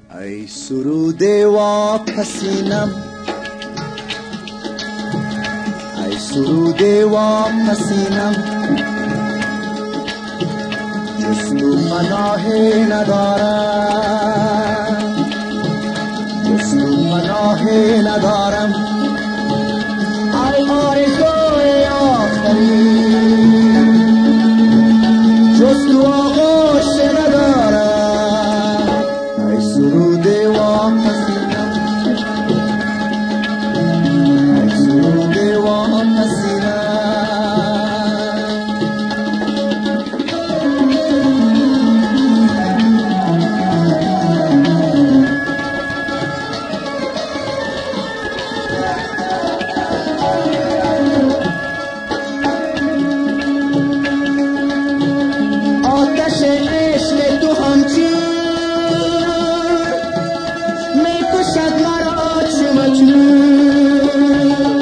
ای سروده واپسینم، ای سروده واپسینم، جز تو پناهی ندارم، جز تو پناهی ندارم. ای آرزوی آخری جز تو آغوش ندارم. ای سروده واپسینم، ای سروده واپسینم. آتش عشق تو همچون می کشد مرا چو مجنون.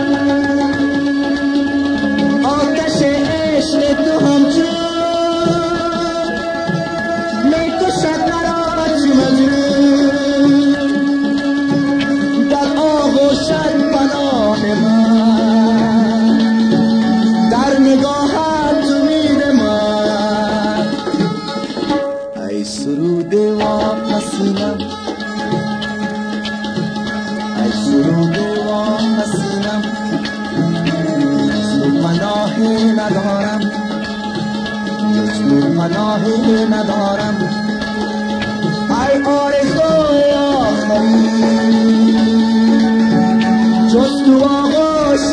آتش عشق تو همچون می کشد مرا چو مجنون. در آغوشت پناه من، در نگاهت امید من. ای سروده واپسینم، ای سروده واپسینم، جز تو پناهی ندارم، جز تو پناهی ندارم. ای آرزوی آخری جز تو آغوش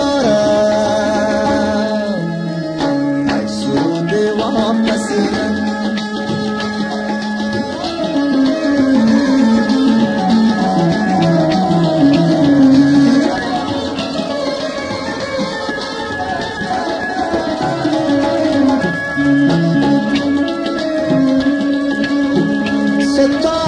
ندارم. ای سروده واپسینم. ستاره